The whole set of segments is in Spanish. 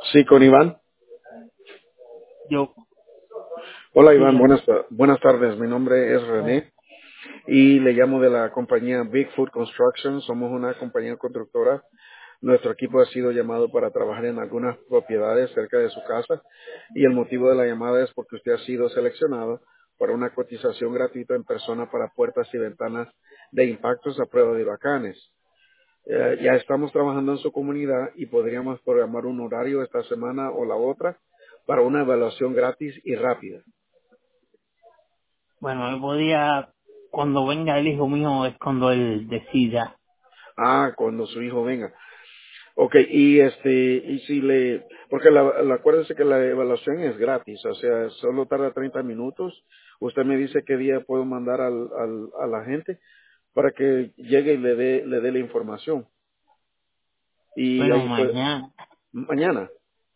Sí, con Iván. Yo, Hola Iván, dígame. buenas tardes. Mi nombre es Bueno, René y le llamo de la compañía Bigfoot Construction. Somos una compañía constructora. Nuestro equipo ha sido llamado para trabajar en algunas propiedades cerca de su casa y el motivo de la llamada es porque usted ha sido seleccionado para una cotización gratuita en persona para puertas y ventanas de impactos a prueba de huracanes. Ya estamos trabajando en su comunidad y podríamos programar un horario esta semana o la otra para una evaluación gratis y rápida. bueno, él podía, cuando venga el hijo mío es cuando él decida. Ah, cuando su hijo venga. Ok, y si porque acuérdese que la evaluación es gratis, o sea, solo tarda 30 minutos. Usted me dice qué día puedo mandar a la gente para que llegue y le dé la información. Y Bueno, ahí puede, mañana,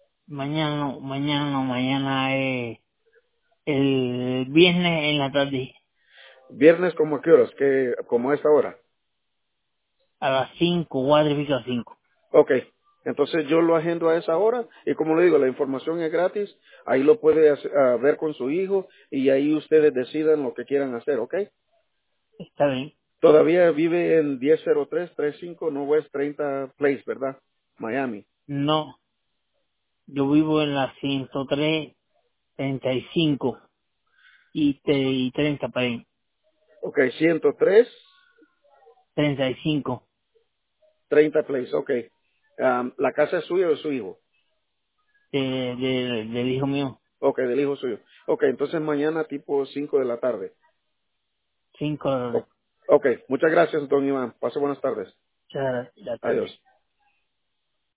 mañana es el viernes en la tarde, viernes como a qué horas, como a esta hora. a las 5, 4:45. Ok, entonces yo lo agendo a esa hora y como le digo, la información es gratis, ahí lo puede ver con su hijo y ahí ustedes decidan lo que quieran hacer, ¿ok? Está bien. Todavía vive en 100335 No West 30 Place, ¿verdad? Miami. No, yo vivo en la 103, 35 y 30 para ahí. Ok, 103 35 30 Place, ok. ¿La casa es suya o de su hijo? del hijo mío. Ok, del hijo suyo. Ok, entonces mañana tipo 5 de la tarde. 5 Ok, muchas gracias, don Iván. Pase buenas tardes. de la tarde. Adiós.